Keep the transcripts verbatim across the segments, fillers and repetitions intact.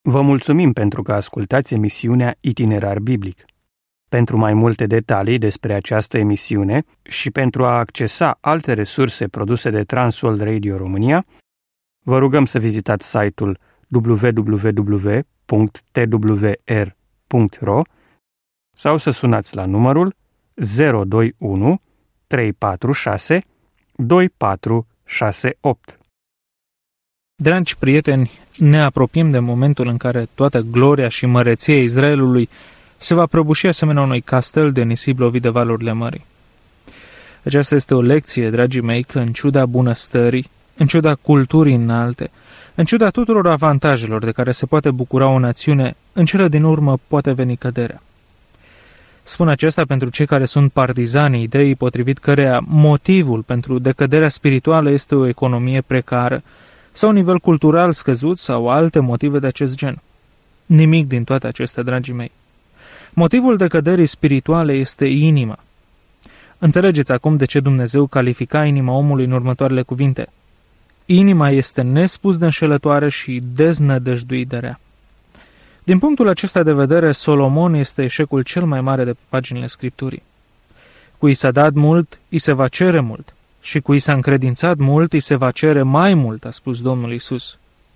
Vă mulțumim pentru că ascultați emisiunea Itinerar Biblic. Pentru mai multe detalii despre această emisiune și pentru a accesa alte resurse produse de Transworld Radio România, vă rugăm să vizitați site-ul w w w punct t w r punct r o sau să sunați la numărul zero doi unu trei patru șase doi patru șase opt. Dragi prieteni, ne apropiem de momentul în care toată gloria și măreția Israelului se va prăbuși asemenea unui castel de nisip lovit de valurile mării. Aceasta este o lecție, dragii mei, că în ciuda bunăstării, în ciuda culturii înalte, în ciuda tuturor avantajelor de care se poate bucura o națiune, în cele din urmă poate veni căderea. Spun acesta pentru cei care sunt partizanii ideii potrivit căreia motivul pentru decăderea spirituală este o economie precară sau un nivel cultural scăzut sau alte motive de acest gen. Nimic din toate acestea, dragii mei. Motivul decăderii spirituale este inima. Înțelegeți acum de ce Dumnezeu califica inima omului în următoarele cuvinte. Inima este nespus de înșelătoare și deznădăjduit de rea. Din punctul acesta de vedere, Solomon este eșecul cel mai mare de pe paginile Scripturii. Cui s-a dat mult, îi se va cere mult, și cui s-a încredințat mult, îi se va cere mai mult, a spus Domnul Iisus.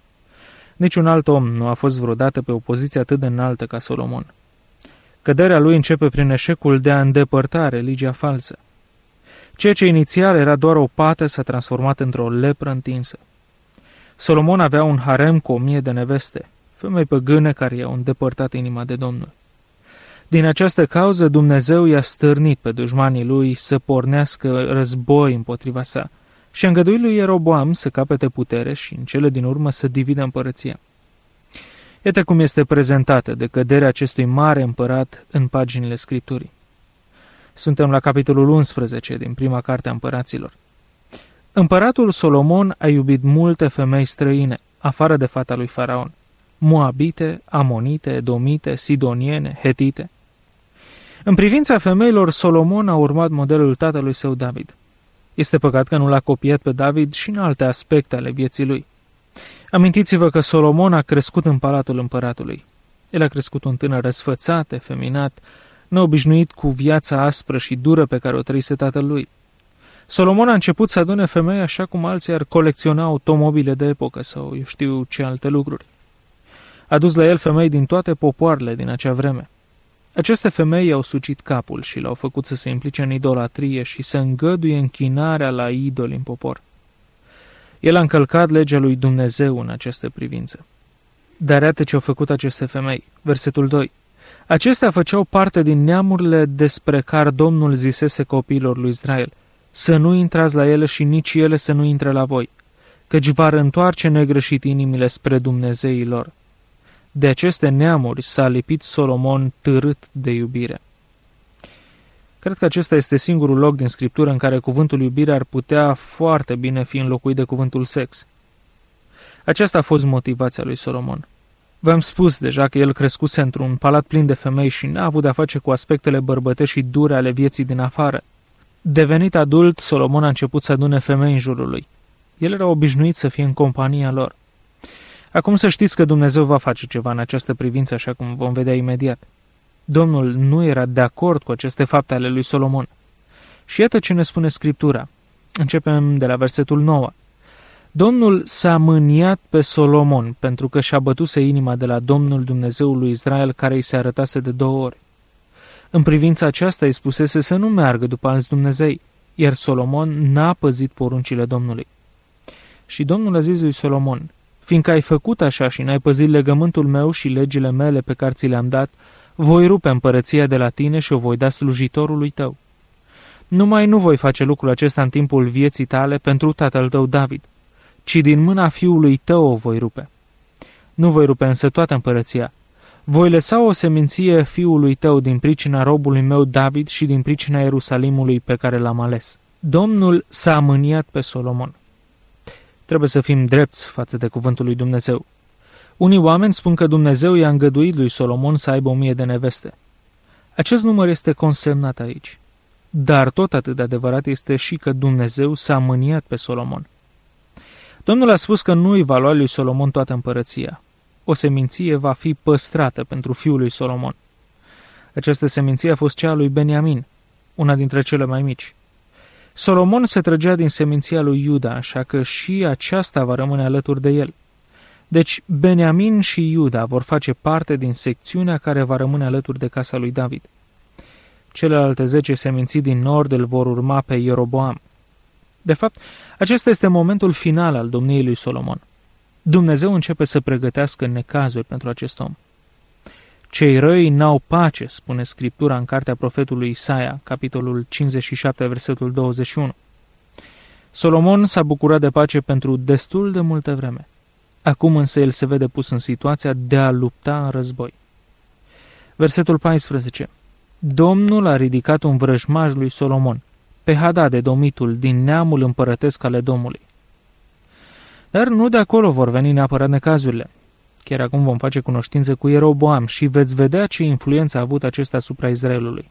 Niciun alt om nu a fost vreodată pe o poziție atât de înaltă ca Solomon. Căderea lui începe prin eșecul de a îndepărta religia falsă. Ceea ce inițial era doar o pată s-a transformat într-o lepră întinsă. Solomon avea un harem cu o mie de neveste, femei păgâne care i-au îndepărtat inima de Domnul. Din această cauză Dumnezeu i-a stârnit pe dușmanii lui să pornească război împotriva sa și a îngăduit lui Ieroboam să capete putere și în cele din urmă să dividă împărăția. Iată cum este prezentată decăderea acestui mare împărat în paginile Scripturii. Suntem la capitolul unsprezece din prima carte a împăraților. Împăratul Solomon a iubit multe femei străine, afară de fata lui Faraon: Moabite, Amonite, Edomite, Sidoniene, Hetite. În privința femeilor, Solomon a urmat modelul tatălui său David. Este păcat că nu l-a copiat pe David și în alte aspecte ale vieții lui. Amintiți-vă că Solomon a crescut în palatul împăratului. El a crescut un tânăr răsfățat, efeminat, neobișnuit cu viața aspră și dură pe care o trăise tatăl lui. Solomon a început să adune femei așa cum alții ar colecționa automobile de epocă sau eu știu ce alte lucruri. A dus la el femei din toate popoarele din acea vreme. Aceste femei i-au sucit capul și l-au făcut să se implice în idolatrie și să îngăduie închinarea la idoli în popor. El a încălcat legea lui Dumnezeu în această privință. Dar iată ce au făcut aceste femei. Versetul doi. Acestea făceau parte din neamurile despre care Domnul zisese copiilor lui Israel: să nu intrați la ele și nici ele să nu intre la voi, căci va întoarce negreșit inimile spre Dumnezeii lor. De aceste neamuri s-a lipit Solomon târât de iubire. Cred că acesta este singurul loc din Scriptură în care cuvântul iubire ar putea foarte bine fi înlocuit de cuvântul sex. Aceasta a fost motivația lui Solomon. V-am spus deja că el crescuse într-un palat plin de femei și n-a avut de-a face cu aspectele bărbătești și dure ale vieții din afară. Devenit adult, Solomon a început să adune femei în jurul lui. El era obișnuit să fie în compania lor. Acum să știți că Dumnezeu va face ceva în această privință, așa cum vom vedea imediat. Domnul nu era de acord cu aceste fapte ale lui Solomon. Și iată ce ne spune Scriptura. Începem de la versetul nouă. Domnul s-a mâniat pe Solomon pentru că și-a bătuse inima de la Domnul Dumnezeul lui Israel, care îi se arătase de două ori. În privința aceasta îi spusese să nu meargă după alți Dumnezei, iar Solomon n-a păzit poruncile Domnului. Și Domnul a zis lui Solomon: fiindcă ai făcut așa și n-ai păzit legământul meu și legile mele pe care ți le-am dat, voi rupe împărăția de la tine și o voi da slujitorului tău. Numai nu voi face lucrul acesta în timpul vieții tale pentru tatăl tău David, ci din mâna fiului tău o voi rupe. Nu voi rupe însă toată împărăția. Voi lăsa o seminție fiului tău din pricina robului meu David și din pricina Ierusalimului pe care l-am ales. Domnul s-a mâniat pe Solomon. Trebuie să fim drepți față de cuvântul lui Dumnezeu. Unii oameni spun că Dumnezeu i-a îngăduit lui Solomon să aibă o mie de neveste. Acest număr este consemnat aici. Dar tot atât de adevărat este și că Dumnezeu s-a mâniat pe Solomon. Domnul a spus că nu îi va lua lui Solomon toată împărăția. o seminție va fi păstrată pentru fiul lui Solomon. Această seminție a fost cea a lui Beniamin, una dintre cele mai mici. Solomon se trăgea din seminția lui Iuda, așa că și aceasta va rămâne alături de el. Deci Beniamin și Iuda vor face parte din secțiunea care va rămâne alături de casa lui David. Celelalte zece seminții din nord îl vor urma pe Ieroboam. De fapt, acesta este momentul final al domniei lui Solomon. Dumnezeu începe să pregătească necazuri pentru acest om. Cei răi n-au pace, spune Scriptura în cartea profetului Isaia, capitolul cincizeci și șapte, versetul douăzeci și unu. Solomon s-a bucurat de pace pentru destul de multă vreme. Acum însă el se vede pus în situația de a lupta în război. Versetul paisprezece. Domnul a ridicat un vrăjmaș lui Solomon, pe Hadad edomitul, din neamul împărătesc al Edomului. Dar nu de acolo vor veni neapărat necazurile. Chiar acum vom face cunoștință cu Ieroboam și veți vedea ce influență a avut acesta asupra Israelului.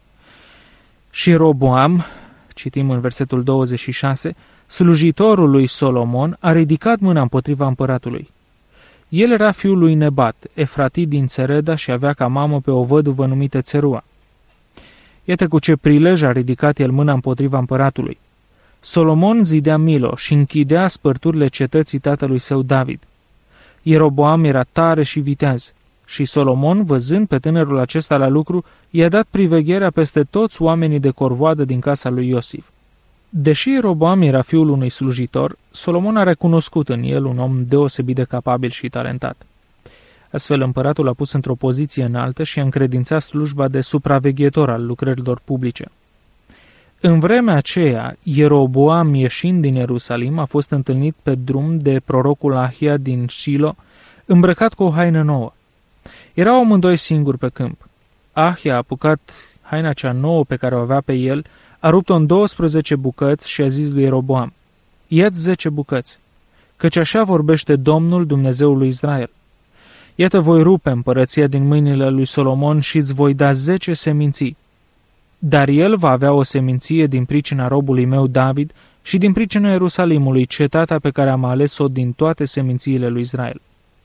Și Ieroboam, citim în versetul douăzeci și șase, slujitorul lui Solomon a ridicat mâna împotriva împăratului. El era fiul lui Nebat, efratit din Țereda și avea ca mamă pe o văduvă numită Țerua. Iată cu ce prilej a ridicat el mâna împotriva împăratului. Solomon zidea Milo și închidea spărturile cetății tatălui său David. Ieroboam era tare și viteaz și Solomon, văzând pe tânărul acesta la lucru, i-a dat privegherea peste toți oamenii de corvoadă din casa lui Iosif. Deși Ieroboam era fiul unui slujitor, Solomon a recunoscut în el un om deosebit de capabil și talentat. Astfel, împăratul l-a pus într-o poziție înaltă și a încredințat slujba de supraveghetor al lucrărilor publice. În vremea aceea, Ieroboam, ieșind din Ierusalim, a fost întâlnit pe drum de prorocul Ahia din Shilo, îmbrăcat cu o haină nouă. Erau amândoi singuri pe câmp. Ahia a apucat haina cea nouă pe care o avea pe el, a rupt-o în douăsprezece bucăți și a zis lui Ieroboam: ia-ți zece bucăți, căci așa vorbește Domnul, Dumnezeul lui Israel. Iată, voi rupe împărăția din mâinile lui Solomon și îți voi da zece seminții. Dar el va avea o seminție din pricina robului meu David și din pricina Ierusalimului, cetatea pe care am ales-o din toate semințiile lui Israel.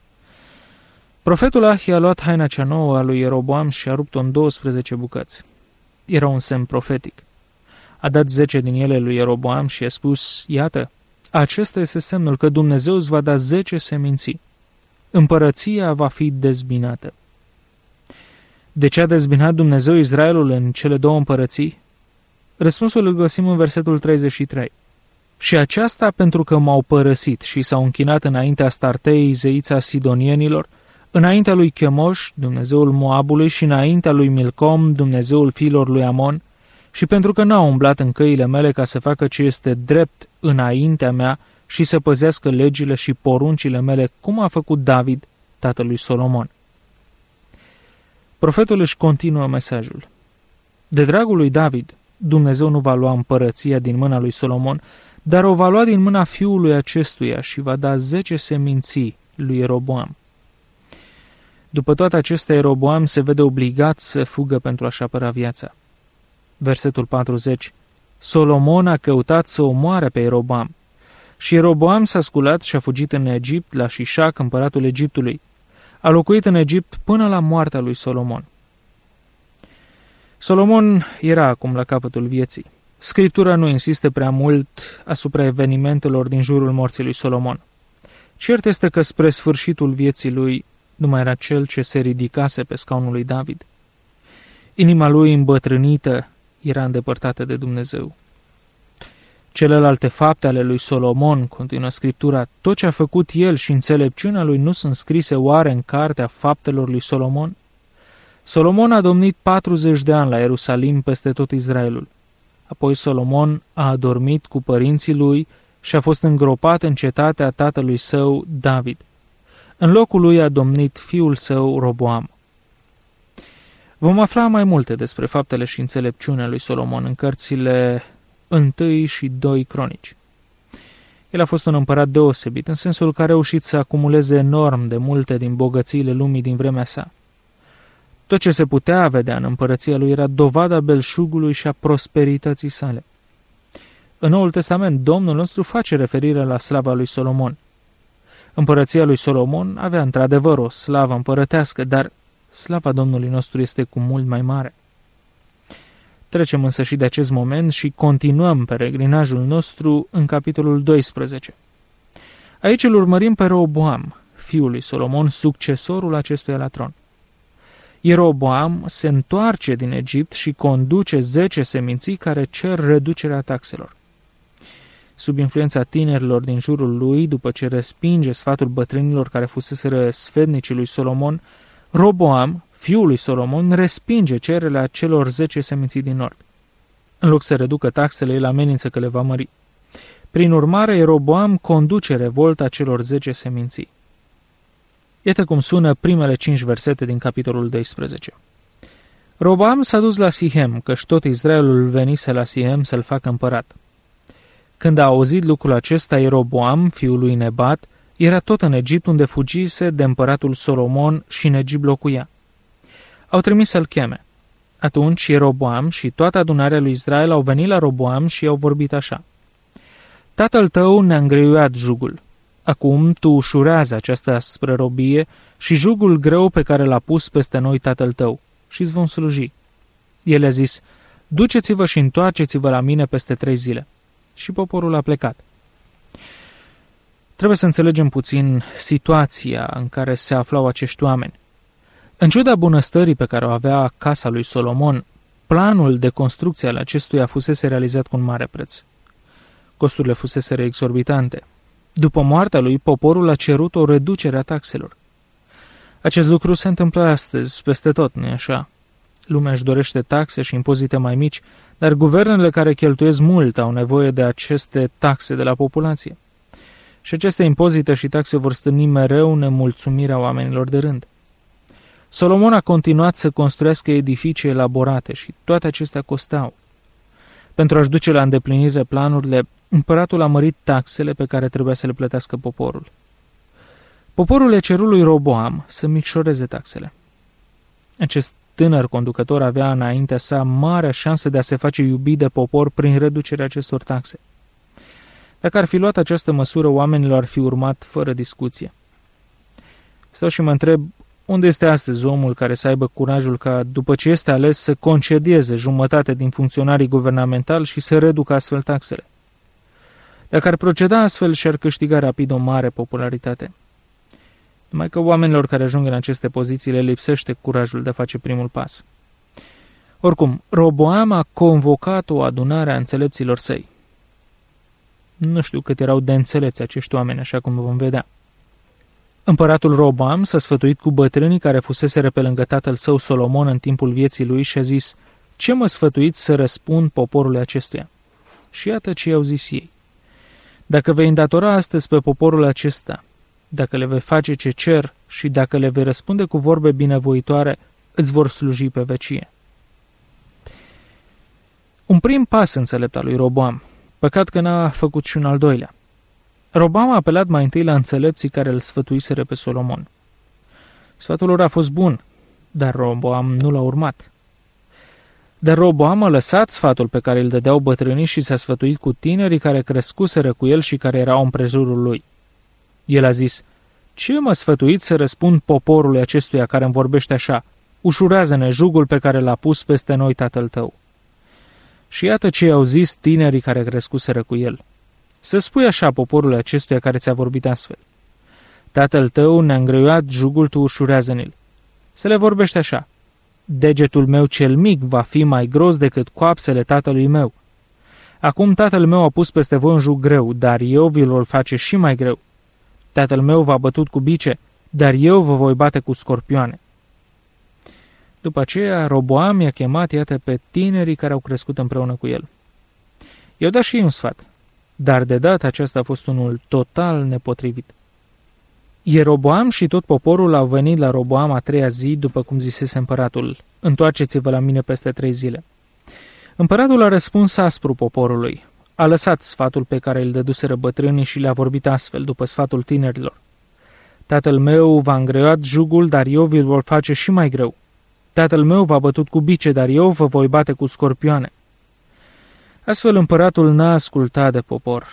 Profetul Ahia a luat haina cea nouă a lui Ieroboam și a rupt-o în douăsprezece bucăți. Era un semn profetic. A dat zece din ele lui Ieroboam și a spus: iată, acesta este semnul că Dumnezeu îți va da zece seminții. Împărăția va fi dezbinată. De ce a dezbinat Dumnezeu Israelul în cele două împărății? Răspunsul îl găsim în versetul treizeci și trei. Și aceasta pentru că m-au părăsit și s-au închinat înaintea Startei, zeița sidonienilor, înaintea lui Chemoș, Dumnezeul Moabului, și înaintea lui Milcom, Dumnezeul fiilor lui Amon, și pentru că n-au umblat în căile mele ca să facă ce este drept înaintea mea și să păzească legile și poruncile mele, cum a făcut David, tatălui Solomon. Profetul își continuă mesajul. De dragul lui David, Dumnezeu nu va lua împărăția din mâna lui Solomon, dar o va lua din mâna fiului acestuia și va da zece seminții lui Ieroboam. După toate acestea, Ieroboam se vede obligat să fugă pentru a-și apăra viața. Versetul patruzeci. Solomon a căutat să omoare pe Ieroboam. Și Ieroboam s-a sculat și a fugit în Egipt, la Șișac, împăratul Egiptului. A locuit în Egipt până la moartea lui Solomon. Solomon era acum la capătul vieții. Scriptura nu insistă prea mult asupra evenimentelor din jurul morții lui Solomon. Cert este că spre sfârșitul vieții lui nu mai era cel ce se ridicase pe scaunul lui David. Inima lui îmbătrânită era îndepărtată de Dumnezeu. Celelalte fapte ale lui Solomon, continuă Scriptura, tot ce a făcut el și înțelepciunea lui nu sunt scrise oare în cartea faptelor lui Solomon? Solomon a domnit patruzeci de ani la Ierusalim peste tot Israelul. Apoi Solomon a adormit cu părinții lui și a fost îngropat în cetatea tatălui său David. În locul lui a domnit fiul său Roboam. Vom afla mai multe despre faptele și înțelepciunea lui Solomon în cărțile întâi și doi Cronici. El a fost un împărat deosebit, în sensul că a reușit să acumuleze enorm de multe din bogățiile lumii din vremea sa. Tot ce se putea vedea în împărăția lui era dovada belșugului și a prosperității sale. În Noul Testament, Domnul nostru face referire la slava lui Solomon. Împărăția lui Solomon avea într-adevăr o slavă împărătească, dar slava Domnului nostru este cu mult mai mare. Trecem însă și de acest moment și continuăm peregrinajul nostru în capitolul doisprezece. Aici îl urmărim pe Reoboam, fiul lui Solomon, succesorul acestuia la tron. Ieroboam se întoarce din Egipt și conduce zece seminții care cer reducerea taxelor. Sub influența tinerilor din jurul lui, după ce respinge sfatul bătrânilor care fuseseră sfetnicii lui Solomon, Roboam, fiul lui Solomon, respinge cererea celor zece seminții din nord. În loc să reducă taxele, el amenință că le va mări. Prin urmare, Ieroboam conduce revolta celor zece seminții. Iată cum sună primele cinci versete din capitolul doisprezece. Roboam s-a dus la Sihem, căci tot Israelul venise la Sihem să-l facă împărat. Când a auzit lucrul acesta, Ieroboam, fiul lui Nebat, era tot în Egipt, unde fugise de împăratul Solomon și în Egipt locuia. Au trimis să-l cheme. Atunci Ieroboam și toată adunarea lui Israel au venit la Roboam și i-au vorbit așa: Tatăl tău ne-a îngreuiat jugul. Acum tu ușurează această aspră robie și jugul greu pe care l-a pus peste noi tatăl tău și îți vom sluji. El a zis: duceți-vă și întoarceți-vă la mine peste trei zile. Și poporul a plecat. Trebuie să înțelegem puțin situația în care se aflau acești oameni. În ciuda bunăstării pe care o avea casa lui Solomon, planul de construcție al acestuia fusese realizat cu un mare preț. Costurile fuseseră exorbitante. După moartea lui, poporul a cerut o reducere a taxelor. Acest lucru se întâmplă astăzi, peste tot, nu-i așa? Lumea își dorește taxe și impozite mai mici, dar guvernele care cheltuiesc mult au nevoie de aceste taxe de la populație. Și aceste impozite și taxe vor stârni mereu nemulțumirea oamenilor de rând. Solomon a continuat să construiască edificii elaborate și toate acestea costau. Pentru a-și duce la îndeplinire planurile, împăratul a mărit taxele pe care trebuia să le plătească poporul. Poporul le ceru lui Roboam să micșoreze taxele. Acest tânăr conducător avea înaintea sa marea șansă de a se face iubit de popor prin reducerea acestor taxe. Dacă ar fi luat această măsură, oamenilor ar fi urmat fără discuție. Stau și mă întreb, unde este astăzi omul care să aibă curajul ca, după ce este ales, să concedieze jumătate din funcționarii guvernamentali și să reducă astfel taxele? Dacă ar proceda astfel, și-ar câștiga rapid o mare popularitate. Numai că oamenilor care ajung în aceste poziții le lipsește curajul de a face primul pas. Oricum, Roboam a convocat o adunare a înțelepților săi. Nu știu cât erau de înțelepți acești oameni, așa cum vom vedea. Împăratul Roboam s-a sfătuit cu bătrânii care fuseseră pe lângă tatăl său Solomon în timpul vieții lui și a zis: ce mă sfătuiți să răspund poporului acestuia? Și iată ce i-au zis ei: dacă vei îndatora astăzi pe poporul acesta, dacă le vei face ce cer și dacă le vei răspunde cu vorbe binevoitoare, îți vor sluji pe vecie. Un prim pas înțelept al lui Roboam, păcat că n-a făcut și un al doilea. Roboam a apelat mai întâi la înțelepții care îl sfătuiseră pe Solomon. Sfatul lor a fost bun, dar Roboam nu l-a urmat. Dar Roboam a lăsat sfatul pe care îl dădeau bătrânii și s-a sfătuit cu tinerii care crescuseră cu el și care erau împrejurul lui. El a zis: ce mă sfătuiți să răspund poporului acestuia care îmi vorbește așa? Ușurează-ne jugul pe care l-a pus peste noi tatăl tău. Și iată ce i-au zis tinerii care crescuseră cu el: să spui așa poporului acestuia care ți-a vorbit astfel: tatăl tău ne-a îngreuiat jugul, tu ușurează-ne-l. Să le vorbește așa: degetul meu cel mic va fi mai gros decât coapsele tatălui meu. Acum tatăl meu a pus peste voi un jug greu, dar eu vi-l voi face și mai greu. Tatăl meu v-a bătut cu bice, dar eu vă voi bate cu scorpioane. După aceea, Roboam i-a chemat, iată, pe tinerii care au crescut împreună cu el. I-au dat și ei un sfat, dar de data aceasta a fost unul total nepotrivit. Ieroboam și tot poporul au venit la Roboam a treia zi, după cum zisese împăratul: întoarceți-vă la mine peste trei zile. Împăratul a răspuns aspru poporului. A lăsat sfatul pe care îl dăduseră bătrânii și le-a vorbit astfel, după sfatul tinerilor: tatăl meu v-a îngreuat jugul, dar eu vi-l voi face și mai greu. Tatăl meu v-a bătut cu bice, dar eu vă voi bate cu scorpioane. Astfel împăratul n-a ascultat de popor.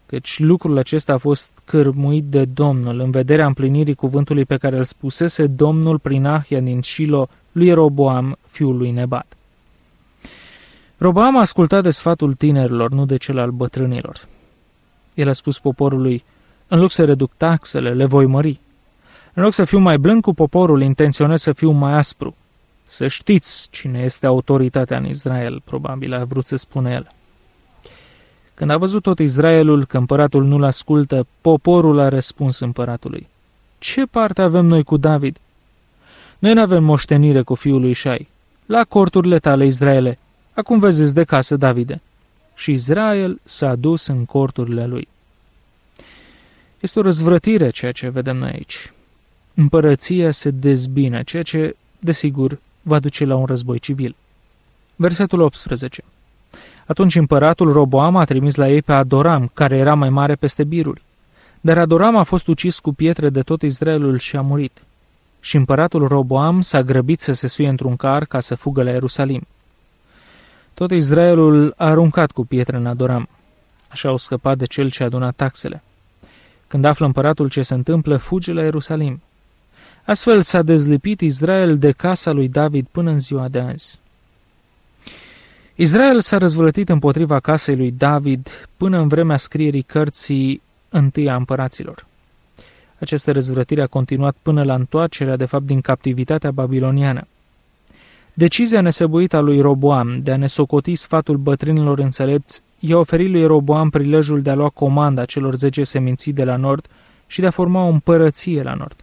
căci lucrul acesta a fost cârmuit de Domnul în vederea împlinirii cuvântului pe care îl spusese Domnul prin Ahia din Shilo lui Roboam, fiul lui Nebat. Roboam a ascultat de sfatul tinerilor, nu de cel al bătrânilor. El a spus poporului: în loc să reduc taxele, le voi mări. În loc să fiu mai blând cu poporul, intenționez să fiu mai aspru. Să știți cine este autoritatea în Israel, probabil a vrut să spună el. Când a văzut tot Israelul că împăratul nu-l ascultă, poporul a răspuns împăratului: ce parte avem noi cu David? Noi nu avem moștenire cu fiul lui Șai. La corturile tale, Israele, acum vezi de casă, Davide. Și Israel s-a dus în corturile lui. Este o răzvrătire ceea ce vedem noi aici. Împărăția se dezbină, ceea ce, desigur, va duce la un război civil. Versetul optsprezece. Atunci împăratul Roboam a trimis la ei pe Adoram, care era mai mare peste biruri. Dar Adoram a fost ucis cu pietre de tot Israelul și a murit. Și împăratul Roboam s-a grăbit să se suie într-un car ca să fugă la Ierusalim. Tot Israelul a aruncat cu pietre în Adoram. Așa au scăpat de cel ce a adunat taxele. Când află împăratul ce se întâmplă, fuge la Ierusalim. Astfel s-a dezlipit Israel de casa lui David până în ziua de azi. Israel s-a răzvrătit împotriva casei lui David până în vremea scrierii cărții Întâia Împăraților. Această răzvrătire a continuat până la întoarcerea, de fapt, din captivitatea babiloniană. Decizia nesăbuită a lui Roboam de a ne socoti sfatul bătrânilor înțelepți i-a oferit lui Roboam prilejul de a lua comanda celor zece seminții de la nord și de a forma o împărăție la nord.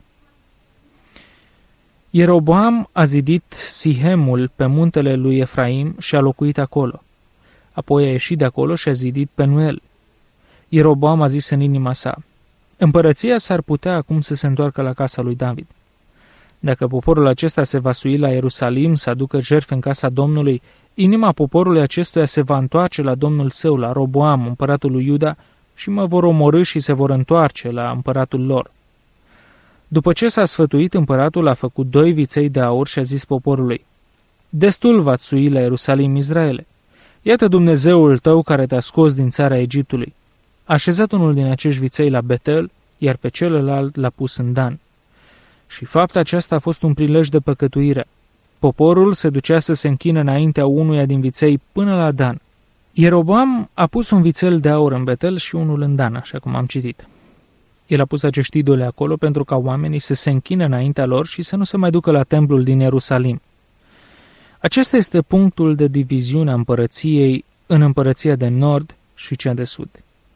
Ieroboam a zidit Sihemul pe muntele lui Efraim și a locuit acolo. Apoi a ieșit de acolo și a zidit Penuel. Ieroboam a zis în inima sa: împărăția s-ar putea acum să se întoarcă la casa lui David. Dacă poporul acesta se va sui la Ierusalim să aducă jertfe în casa Domnului, inima poporului acestuia se va întoarce la Domnul său, la Roboam, împăratul lui Iuda, și mă vor omorî și se vor întoarce la împăratul lor. După ce s-a sfătuit, împăratul a făcut doi viței de aur și a zis poporului: destul v-ați sui la Ierusalim, Israele. Iată Dumnezeul tău care te-a scos din țara Egiptului. A așezat unul din acești viței la Betel, iar pe celălalt l-a pus în Dan. Și fapta aceasta a fost un prilej de păcătuire. Poporul se ducea să se închine înaintea unuia din viței până la Dan. Ieroboam a pus un vițel de aur în Betel și unul în Dan, așa cum am citit. El a pus acești idole acolo pentru ca oamenii să se închine înaintea lor și să nu se mai ducă la templul din Ierusalim. Acesta este punctul de diviziune a împărăției în împărăția de nord și cea de sud.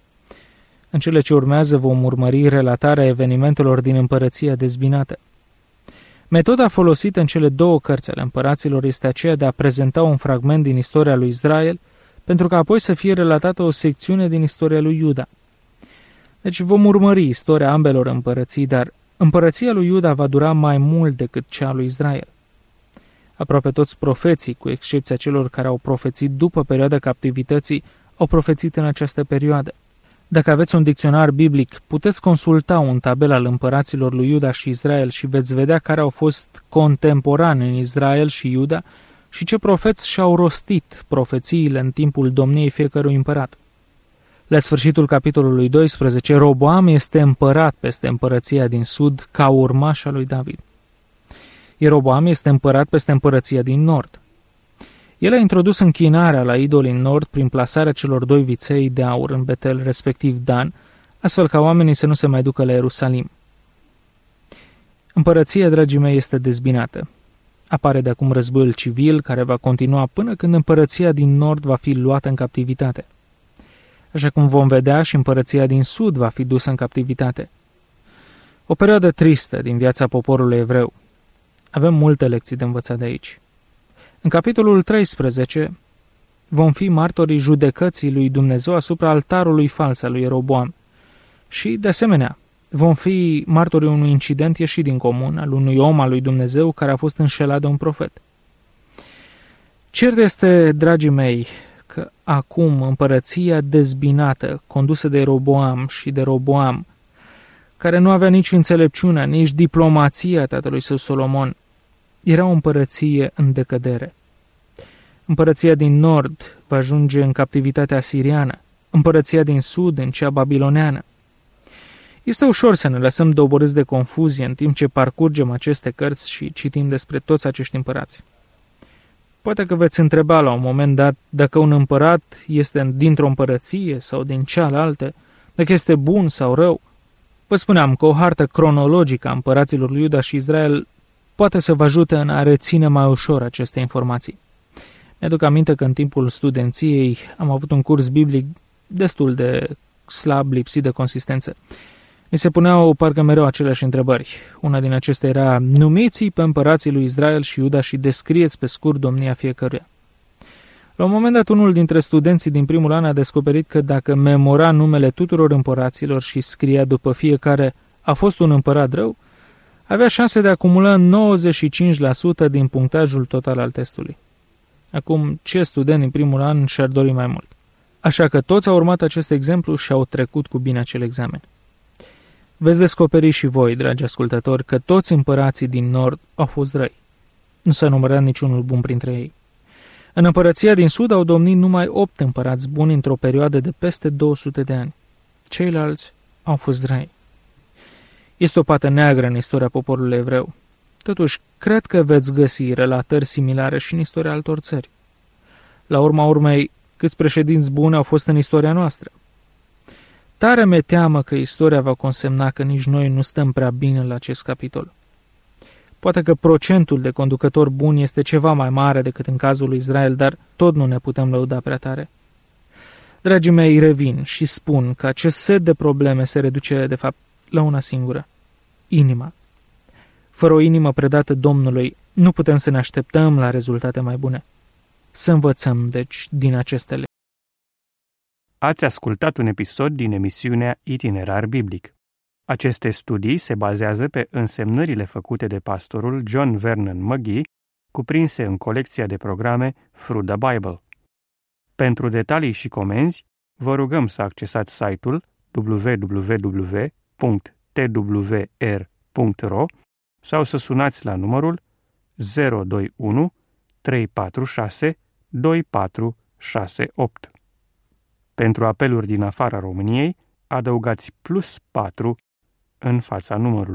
În cele ce urmează vom urmări relatarea evenimentelor din împărăția dezbinată. Metoda folosită în cele două cărți ale împăraților este aceea de a prezenta un fragment din istoria lui Israel, pentru ca apoi să fie relatată o secțiune din istoria lui Iuda. Deci vom urmări istoria ambelor împărății, dar împărăția lui Iuda va dura mai mult decât cea a lui Israel. Aproape toți profeții, cu excepția celor care au profețit după perioada captivității, au profețit în această perioadă. Dacă aveți un dicționar biblic, puteți consulta un tabel al împăraților lui Iuda și Israel și veți vedea care au fost contemporani în Israel și Iuda și ce profeți și-au rostit profețiile în timpul domniei fiecărui împărat. La sfârșitul capitolului doisprezece, Roboam este împărat peste împărăția din sud ca urmaș al lui David. Ieroboam este împărat peste împărăția din nord. El a introdus închinarea la idoli în nord prin plasarea celor doi viței de aur în Betel, respectiv Dan, astfel ca oamenii să nu se mai ducă la Ierusalim. Împărăția, dragii mei, este dezbinată. Apare de acum războiul civil, care va continua până când împărăția din nord va fi luată în captivitate. Așa cum vom vedea, și împărăția din sud va fi dusă în captivitate. O perioadă tristă din viața poporului evreu. Avem multe lecții de învățat de aici. În capitolul treisprezece vom fi martorii judecății lui Dumnezeu asupra altarului fals al lui Ieroboam. Și, de asemenea, vom fi martorii unui incident ieșit din comun, al unui om al lui Dumnezeu care a fost înșelat de un profet. Cert este, dragii mei, că acum împărăția dezbinată, condusă de Roboam și de Roboam, care nu avea nici înțelepciunea, nici diplomația tatălui său Solomon, era o împărăție în decădere. Împărăția din nord va ajunge în captivitatea asiriană, împărăția din sud în cea babiloneană. Este ușor să ne lăsăm doborâți de confuzie în timp ce parcurgem aceste cărți și citim despre toți acești împărați. Poate că veți întreba la un moment dat dacă un împărat este dintr-o împărăție sau din cealaltă, dacă este bun sau rău. Vă spuneam că o hartă cronologică a împăraților lui Iuda și Israel poate să vă ajute în a reține mai ușor aceste informații. Mi-aduc aminte că în timpul studenției am avut un curs biblic destul de slab, lipsit de consistență. Mi se puneau parcă mereu aceleași întrebări. Una din acestea era: numiți-i pe împărații lui Israel și Iuda și descrieți pe scurt domnia fiecăruia. La un moment dat, unul dintre studenții din primul an a descoperit că dacă memora numele tuturor împăraților și scria după fiecare "a fost un împărat rău", avea șanse de a acumula nouăzeci și cinci la sută din punctajul total al testului. Acum, ce student din primul an și-ar dori mai mult? Așa că toți au urmat acest exemplu și au trecut cu bine acel examen. Veți descoperi și voi, dragi ascultători, că toți împărații din nord au fost răi. Nu s-a numărat niciunul bun printre ei. În împărăția din sud au domnit numai opt împărați buni într-o perioadă de peste două sute de ani. Ceilalți au fost răi. Este o pată neagră în istoria poporului evreu. Totuși, cred că veți găsi relatări similare și în istoria altor țări. La urma urmei, câți președinți buni au fost în istoria noastră? Tare mi-e teamă că istoria va consemna că nici noi nu stăm prea bine la acest capitol. Poate că procentul de conducători buni este ceva mai mare decât în cazul lui Israel, dar tot nu ne putem lăuda prea tare. Dragii mei, revin și spun că acest set de probleme se reduce, de fapt, la una singură: inima. Fără o inimă predată Domnului, nu putem să ne așteptăm la rezultate mai bune. Să învățăm, deci, din aceste lecții. Ați ascultat un episod din emisiunea Itinerar Biblic. Aceste studii se bazează pe însemnările făcute de pastorul John Vernon McGee, cuprinse în colecția de programe Through the Bible. Pentru detalii și comenzi, vă rugăm să accesați site-ul w w w punct t w r punct r o sau să sunați la numărul zero doi unu trei patru șase doi patru șase opt. Pentru apeluri din afara României, adăugați plus patru în fața numărului.